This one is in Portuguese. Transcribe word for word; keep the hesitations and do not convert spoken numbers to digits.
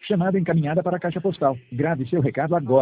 Chamada encaminhada para a caixa postal. Grave seu recado agora.